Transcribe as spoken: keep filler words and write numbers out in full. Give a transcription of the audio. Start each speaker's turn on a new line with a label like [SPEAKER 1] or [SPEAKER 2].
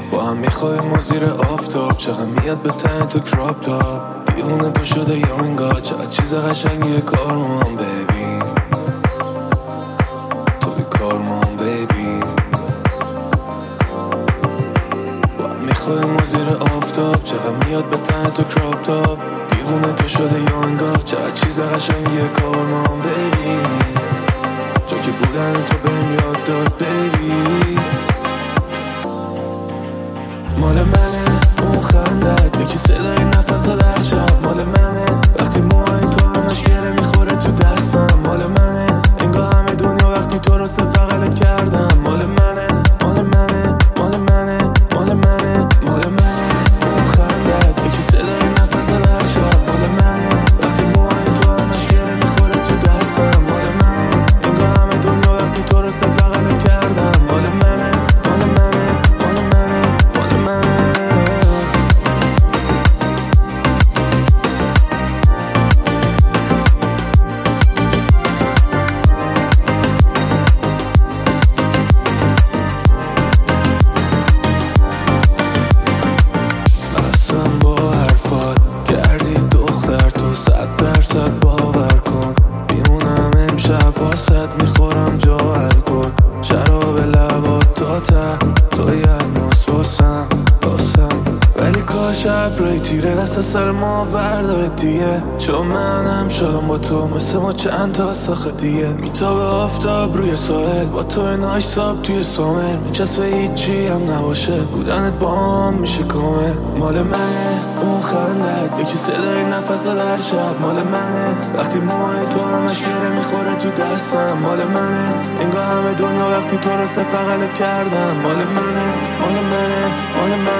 [SPEAKER 1] با هم میخوایم و زیر آفتاب، چقدر میاد به تن تو کراپ تاپ. دیوونه تو شده یا انگار چقدر چیز قشنگیه کارمان ببین، تو بی کارمان ببین. با هم میخوایم و زیر آفتاب، چقدر میاد به تن تو کراپ تاپ. دیوونه تو شده یا انگار چقدر چیز قشنگیه کارمان ببین، جا که بودن تو بهم یاد داد ببین. مال منه اون خندت، یکی صدای نفس در شب. مال منه وقتی موهای تو همش گره میخوره تو دستم. مال منه انگار همه دنیا وقتی تو رو سفقلت کردم. مال منه مال منه مال منه مال منه مال منه اون خندت، یکی صدای نفس در شب. مال منه وقتی موهای تو همش گره میخوره تو دستم. مال منه انگار همه دنیا وقتی تو رو سفقلت کردم. مال منه مال منه مال منه مال منه. بستم با حرفات کردی دختر، تو صد درصد باور کن. میمونم امشب واسد، میخورم جا الکل، شراب لبات تا ته، توی الماس واسم واسم. ولی کاش ابرای تیره دست سر ما ورداره دیگه، چون منم شدم با تو مثل ما چند تا ساخه دیگه. میتابه آفتاب روی ساحل، با تو نایستاب توی سامر. میچسبه هیچی هم نباشه، بودنت با هم میشه کامل. مال منه اون خندت، یکی صدای نفس در شب. مال منه وقتی موهای تو همش گره میخوره تو دستم. مال منه انگار همه دنیا وقتی تو رو سفقلت کردم. مال منه مال منه مال منه